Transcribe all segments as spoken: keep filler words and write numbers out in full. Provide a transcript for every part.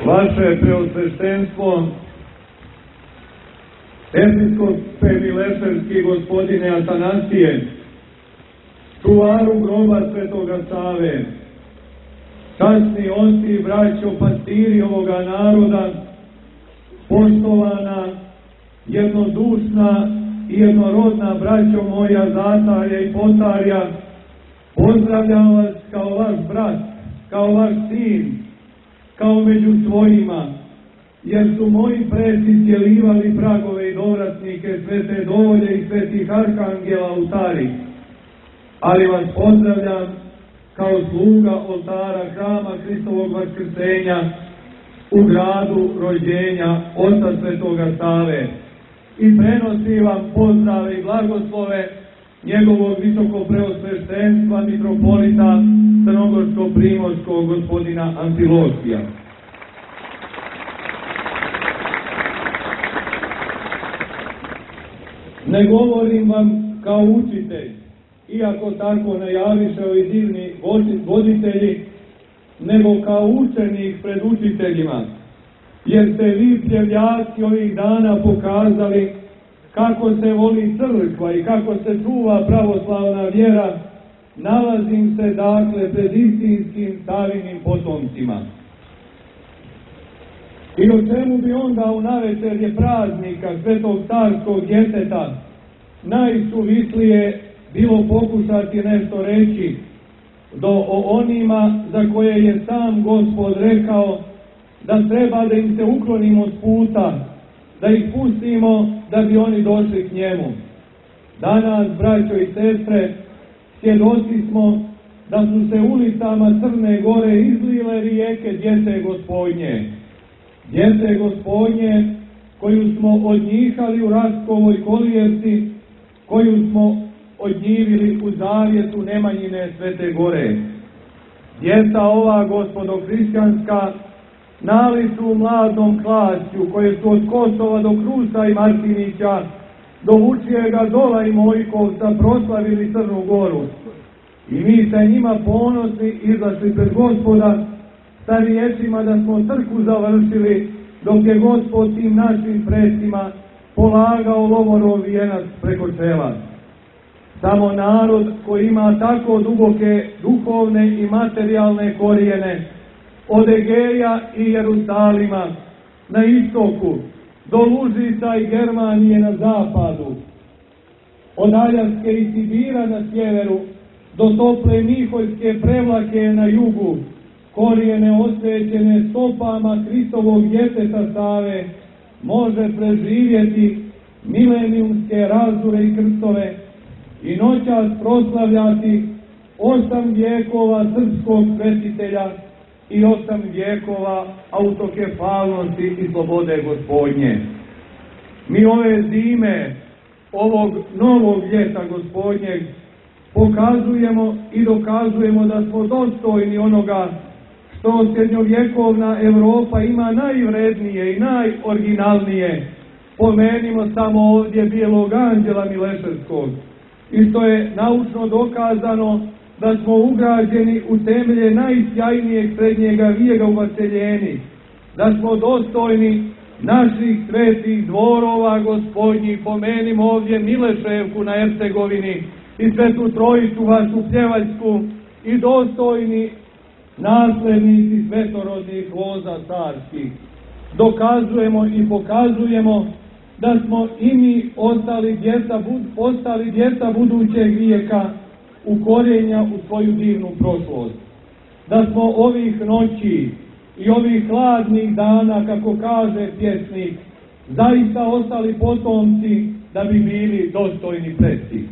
Vaše preosveštenstvo, episkope Mileševski gospodine Atanasije, čuvaru groba Svetoga Save, časni oci, braćo, pastiri ovoga naroda, poštovana, jednodušna i jednorodna braćo moja zatarja i potarja, pozdravljam vas kao vaš brat, kao vaš sin, kao među svojima, jer su moji preci sjelivali pragove i dovratnike Svete Dovolje i svetih arhangela oltari, ali vas pozdravljam kao sluga oltara hrama Hristovog vaskrsenja u gradu rođenja Oca Svetoga Save i prenosim vam pozdrave i blagoslove njegovog visoko preosveštenstva mitropolita crnogorsko-primorskog gospodina Amfilohija. Ne govorim vam kao učitelj, iako tako najaviše ovi divni voditelji, nego kao učenik pred učiteljima, jer ste vi pljevljaci ovih dana pokazali kako se voli crkva i kako se čuva pravoslavna vjera. Nalazim se dakle pred istinskim Savinim potomcima. I o čemu bi onda u navečerje praznika Svetog carskog djeteta najsuvislije bilo pokušati nešto reći do o onima za koje je sam Gospod rekao da treba da im se uklonimo s puta, da ih pustimo da bi oni došli k njemu. Danas, braćo i sestre, svjedoci smo da su se ulicama Crne Gore izlile rijeke djece Gospodnje. Djece Gospodnje koju smo odnjihali u Rastkovoj kolijevci, koju smo odnjivili u zavjetu Nemanjine Svete Gore. Djeca ova, gospodo hrišćanska, naliču u mladom klašću, koje su od Kosova do Krusa i Martinića, do Vučijega Dola i Mojkovca proslavili Crnu Goru. I mi se njima ponosni izašli pred Gospoda sa riječima da smo crkvu završili, dok je Gospod tim našim predsima polagao lovorov vijenac preko čela. Samo narod koji ima tako duboke duhovne i materijalne korijene, od Egeja i Jerusalima na istoku, do Lužica i Germanije na zapadu, od Aljaske i Sibira na sjeveru, do tople Miholjske prevlake na jugu, korijene osvećene stopama Hristovog djeteta Save, može preživjeti milenijumske razure i krstove i noćas proslavljati osam vjekova srpskog svetitelja i osam vjekova autokefalnosti i slobode Gospodnje. Mi ove zime, ovog novog ljeta Gospodnjeg, pokazujemo i dokazujemo da smo dostojni onoga što srednjovjekovna Evropa ima najvrednije i najoriginalnije. Pomenimo samo ovdje bijelog anđela Mileševskog, i što je naučno dokazano da smo ugrađeni u temelje najsjajnijeg srednjega vijeka u Vaseljeni, da smo dostojni naših svetih dvorova Gospodnjih. Pomenimo ovdje Mileševku na Ercegovini i Svetu Trojicu vašu pjevaljsku i dostojni naslednici svetorodnih loza carskih. Dokazujemo i pokazujemo da smo i mi ostali djeca, postali djeca budućeg vijeka u korijenja u svoju divnu prošlost. Da smo ovih noći i ovih hladnih dana, kako kaže pjesnik, zaista ostali potomci da bi bili dostojni preci.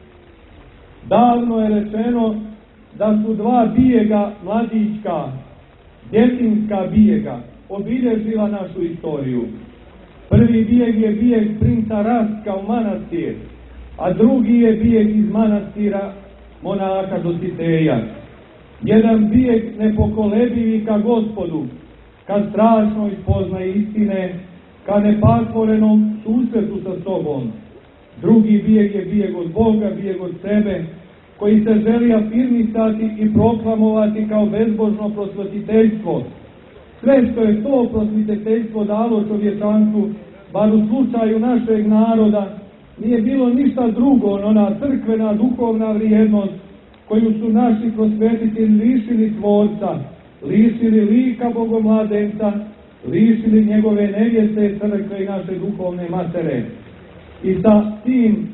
Davno je rečeno da su dva bijega mladićka, djetinjska bijega, obilježila našu istoriju. Prvi bijeg je bijeg princa Rastka u manastir, a drugi je bijeg iz manastira monaha Dositeja. Jedan bijeg nepokolebivi ka Gospodu, ka strašnoj spoznaji istine, ka nepatvorenom susretu sa sobom. Drugi bijeg je bijeg od Boga, bijeg od sebe, koji se želi afirmisati i proklamovati kao bezbožno prosvetiteljstvo, Sve što je to prosvjetiteljstvo dalo čovječanstvu, bar u slučaju našeg naroda, nije bilo ništa drugo, ona crkvena duhovna vrijednost koju su naši prosvjetitelji lišili tvorca, lišili lika Bogomladenca, lišili njegove nevjeste, crkve i naše duhovne matere. I sa tim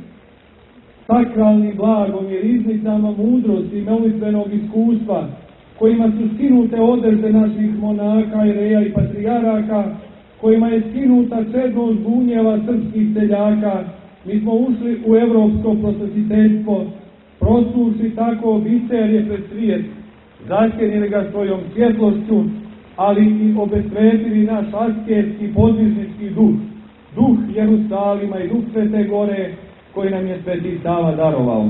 sakralnim blagom i riznicama mudrosti i molitvenog iskustva, kojima su skinute odrede naših monaka, ireja i patrijaraka, kojima je skinuta čednost bunjeva srpskih seljaka, mi smo ušli u evropsko prosvjetiteljstvo, prosuši tako biserje pred svijet, zasjenili ga svojom svjetlošću, ali i obesvetili naš asketski podvižnički duh, duh Jerusalima i duh Svete Gore, koji nam je Sveti Sava darovao.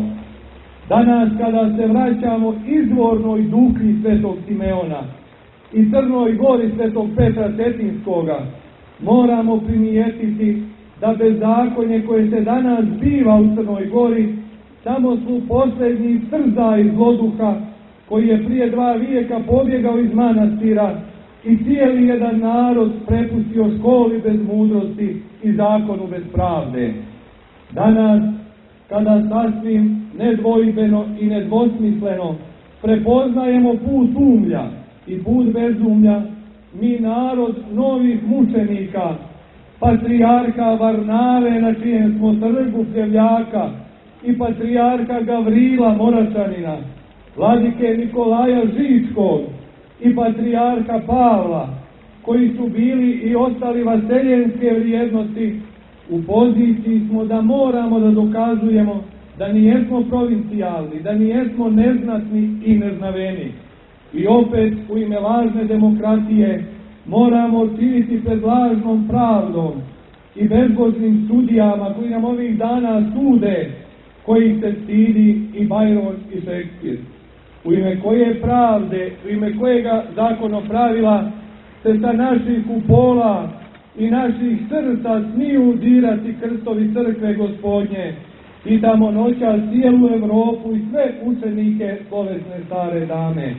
Danas, kada se vraćamo izvornoj duhi Svetog Simeona i Crnoj Gori Svetog Petra Cetinskoga, moramo primijetiti da bezakonje koje se danas biva u Crnoj Gori samo su posljednji trzaj zloduha koji je prije dva vijeka pobjegao iz manastira i cijeli jedan narod prepustio školi bez mudrosti i zakonu bez pravde. Danas, kada sasvim nedvojbeno i nedvosmisleno prepoznajemo put umlja i put bezumlja, mi narod novih mučenika, patrijarka Varnave na čijem smo trgu Pljevljaka i patrijarka Gavrila Moračanina, vladike Nikolaja Žičkog i patrijarka Pavla, koji su bili i ostali vaseljenske vrijednosti, u poziciji smo da moramo da dokazujemo da nijesmo provincijalni, da nijesmo neznatni i neznaveni. I opet u ime lažne demokratije moramo činiti pred lažnom pravdom i bezbožnim sudijama koji nam ovih dana sude, koji se stidi i Byron i Šekspir. U ime koje pravde, u ime kojega zakonopravila se sa naših kupola i naših srca smiju dirati krstovi crkve Gospodnje. Pitamo noća cijelu Evropu i sve učenike slovesne stare dame.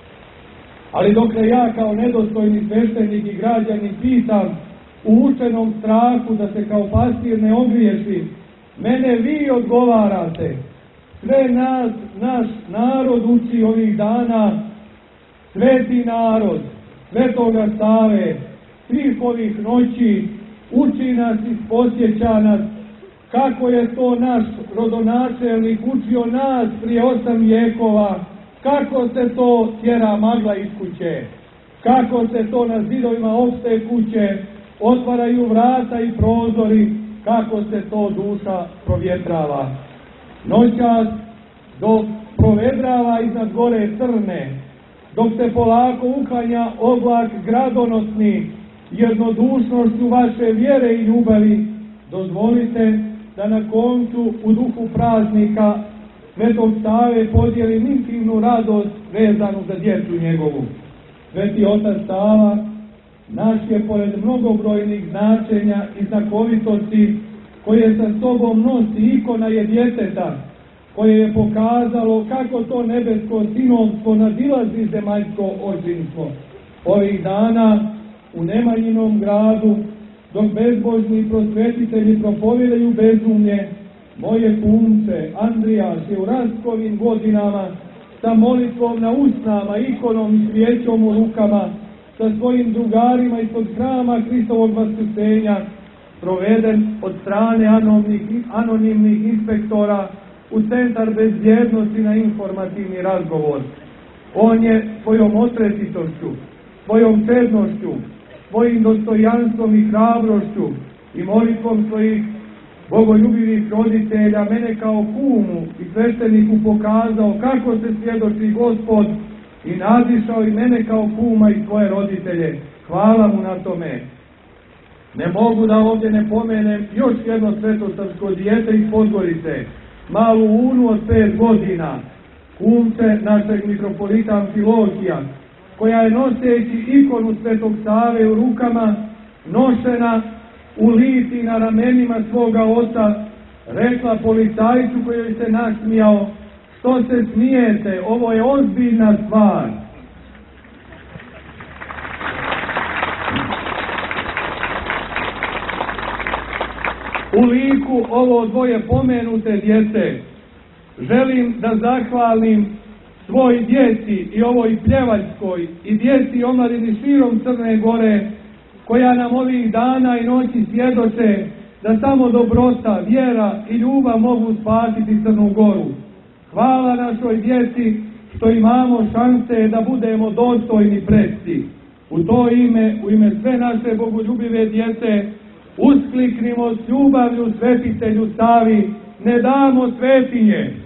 Ali dokle ja kao nedostojni sveštenik i građanin pitam u učenom strahu da se kao pastir ne ogriješim, mene vi odgovarate. Sve nas, naš narod uči ovih dana, sveti narod, Svetoga Save, svih ovih noći, uči nas i posjeća nas kako je to naš rodonačelnik učio nas prije osam vijekova, kako se to tjera magla iz kuće, kako se to na zidovima opšte kuće otvaraju vrata i prozori, kako se to duša provjetrava. Noćas dok provedrava iznad gore crne, dok se polako uklanja oblak gradonosni, jednodušnošću vaše vjere i ljubavi, dozvolite da na koncu u duhu praznika Svetog Save podijelim intimnu radost vezanu za djecu njegovu. Sveti otac Sava naš je pored mnogobrojnih značenja i znakovitosti koje sa sobom nosi ikona je djeteta, koje je pokazalo kako to nebesko sinovstvo nadilazi zemaljsko očinstvo. Ovih dana u Nemanjinom gradu, dok bezbožni prosvjetitelji propovedaju bezumlje, moje kumce Andrijas je u Rastkovim godinama sa molitvom na usnama, ikonom i svijećom u rukama, sa svojim drugarima ispod hrama Hristovog vaskrsenja, proveden od strane anonimnih, anonimnih inspektora u centar bezbjednosti na informativni razgovor. On je svojom otretitošću, svojom čednošću, svojim dostojanstvom i hrabrošću i molitvom svojih bogoljubivih roditelja mene kao kumu i svešteniku pokazao kako se svjedoči Gospod i nadišao i mene kao kuma i svoje roditelje. Hvala mu na tome. Ne mogu da ovdje ne pomenem još jedno svetosavsko dijete iz Podgorice, malu Unu od pet godina, kumce našeg mitropolita Amfilohija, koja je noseći ikonu Svetog Save u rukama, nošena u liti na ramenima svoga oca, rekla policajcu koji joj se nasmijao: što se smijete, ovo je ozbiljna stvar. u liku ovo dvoje pomenute djece. Želim da zahvalim svoj djeci i ovoj pljevačkoj i djeci i omladini širom Crne Gore, koja nam ovih dana i noći svjedoče da samo dobrota, vjera i ljubav mogu spasiti Crnu Goru. Hvala našoj djeci što imamo šanse da budemo dostojni preci. U to ime, u ime sve naše bogoljubive djece, uskliknimo s ljubavlju Svetitelju Savi, ne damo svetinje.